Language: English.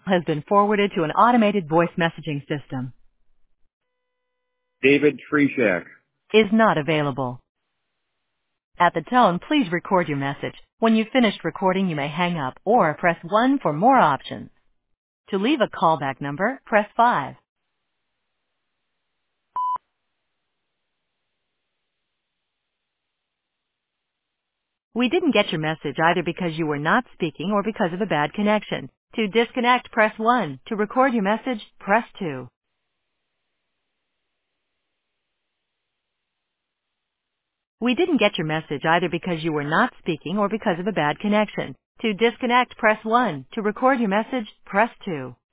Has been forwarded to an automated voice messaging system. David Treshak. Is not available. At the tone, please record your message. When you've finished recording, you may hang up or press 1 for more options. To leave a callback number, press 5. We didn't get your message either because you were not speaking or because of a bad connection. To disconnect, press 1. To record your message, press 2. We didn't get your message either because you were not speaking or because of a bad connection. To disconnect, press 1. To record your message, press 2.